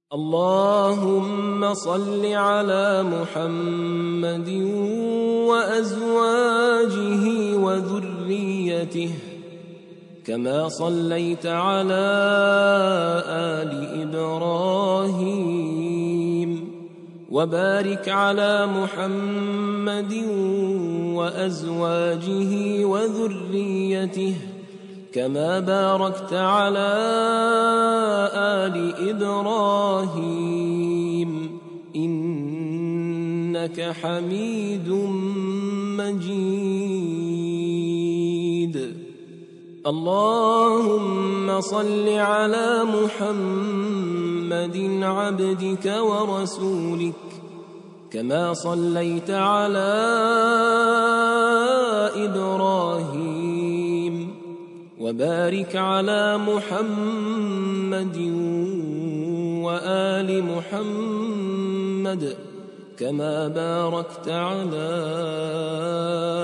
اللهم صل على محمد وأزواجه وذريته كما صليت على آل إبراهيم، وبارك على محمد وأزواجه وذريته كما باركت على آل إبراهيم إنك حميد مجيد. اللهم صل على محمد عبدك ورسولك كما صليت على إبراهيم، وبارك على محمد وآل محمد كما باركت على